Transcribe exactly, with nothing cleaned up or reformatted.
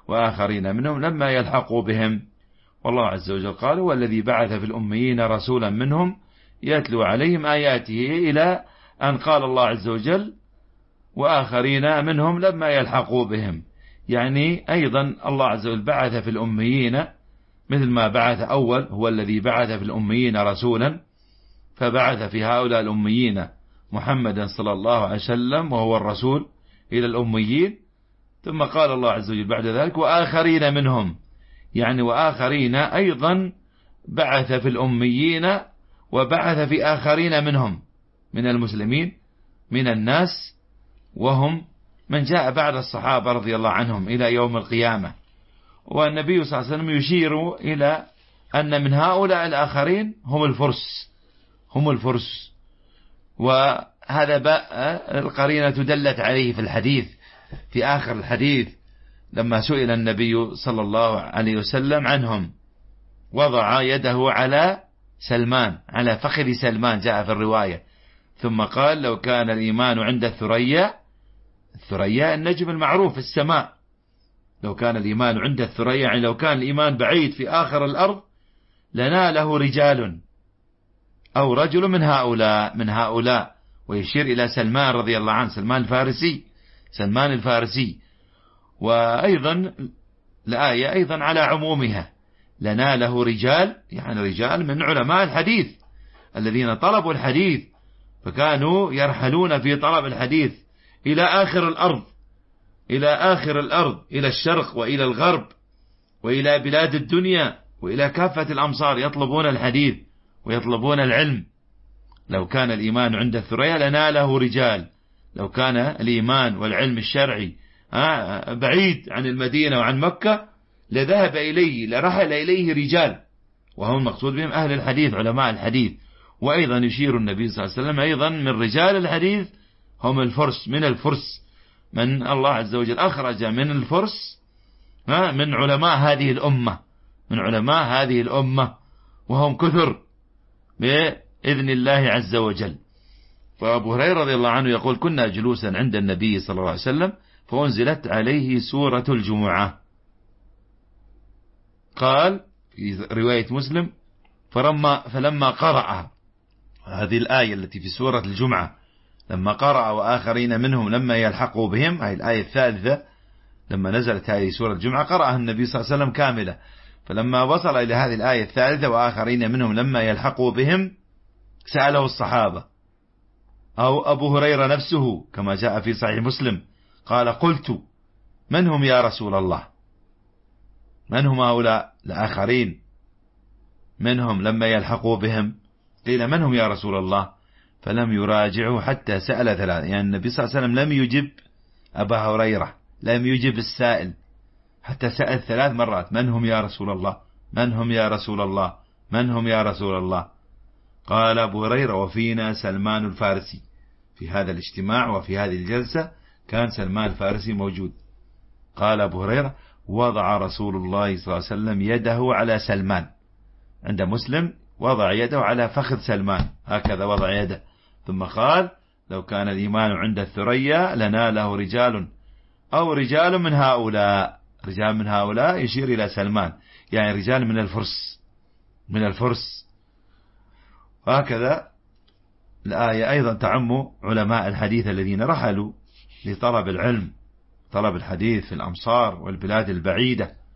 وآخرين منهم لما يلحقوا بهم. والله عز وجل قال: هو الذي بعث في الأميين رسولا منهم يتلو عليهم آياته، إلى أن قال الله عز وجل: وآخرين منهم لما يلحقوا بهم. يعني أيضا الله عز وجل بعث في الأميين مثل ما بعث أول، هو الذي بعث في الأميين رسولا، فبعث في هؤلاء الأميين محمدا صلى الله عليه وسلم وهو الرسول إلى الأميين. ثم قال الله عز وجل بعد ذلك: وآخرين منهم، يعني وآخرين أيضا بعث في الأميين، وبعث في آخرين منهم من المسلمين من الناس، وهم من جاء بعد الصحابة رضي الله عنهم إلى يوم القيامة. والنبي صلى الله عليه وسلم يشير إلى أن من هؤلاء الآخرين هم الفرس، هم الفرس. وهذا القرينة دلت عليه في الحديث، في آخر الحديث لما سئل النبي صلى الله عليه وسلم عنهم، وضع يده على سلمان، على فخذ سلمان، جاء في الرواية، ثم قال: لو كان الإيمان عند الثريا، الثريا النجم المعروف في السماء، لو كان الإيمان عند الثريا، يعني لو كان الإيمان بعيد في آخر الأرض، لناله رجال أو رجل من هؤلاء من هؤلاء ويشير إلى سلمان رضي الله عنه، سلمان الفارسي، سلمان الفارسي. وأيضا الآية أيضا على عمومها، لناله رجال، يعني رجال من علماء الحديث الذين طلبوا الحديث، فكانوا يرحلون في طلب الحديث إلى آخر الأرض، إلى آخر الأرض، إلى الشرق وإلى الغرب وإلى بلاد الدنيا وإلى كافة الأمصار، يطلبون الحديث ويطلبون العلم. لو كان الإيمان عند الثريا لناله رجال، لو كان الإيمان والعلم الشرعي بعيد عن المدينة وعن مكة لذهب إليه، لرحل إليه رجال، وهم مقصود بهم أهل الحديث، علماء الحديث. وأيضا يشير النبي صلى الله عليه وسلم أيضا من رجال الحديث هم الفرس، من الفرس، من الله عز وجل أخرج من الفرس من علماء هذه الأمة، من علماء هذه الأمة، وهم كثر بإذن الله عز وجل. فأبو هريرة رضي الله عنه يقول: كنا جلوسا عند النبي صلى الله عليه وسلم فأنزلت عليه سورة الجمعة. قال في رواية مسلم: فلما, فلما قرأ هذه الآية التي في سورة الجمعة، لما قرأ وآخرين منهم لما يلحقوا بهم، هذه الآية الثالثة لما نزلت هذه سورة الجمعة قرأها النبي صلى الله عليه وسلم كاملة. فلما وصل إلى هذه الآية الثالثة وآخرين منهم لما يلحقوا بهم، سأله الصحابة أو أبو هريرة نفسه كما جاء في صحيح مسلم، قال: قلت: من هم يا رسول الله؟ من هم هؤلاء الآخرين منهم لما يلحقوا بهم؟ قيل: من هم يا رسول الله؟ فلم يراجعوا حتى سأل ثلاث، يعني النبي صلى الله عليه وسلم لم يجب أبا هريرة، لم يجب السائل حتى سأل ثلاث مرات: من هم يا رسول الله؟ من هم يا رسول الله؟ من هم يا رسول الله؟ قال أبو هريرة: وفينا سلمان الفارسي. في هذا الاجتماع وفي هذه الجلسة كان سلمان الفارسي موجود. قال أبو هريرة: وضع رسول الله صلى الله عليه وسلم يده على سلمان، عند مسلم وضع يده على فخذ سلمان، هكذا وضع يده، ثم قال: لو كان الإيمان عند الثريا لناله رجال أو رجال من هؤلاء، رجال من هؤلاء يشير إلى سلمان، يعني رجال من الفرس، من الفرس. وهكذا الآية أيضا تعم علماء الحديث الذين رحلوا لطلب العلم، طلب الحديث في الأمصار والبلاد البعيدة.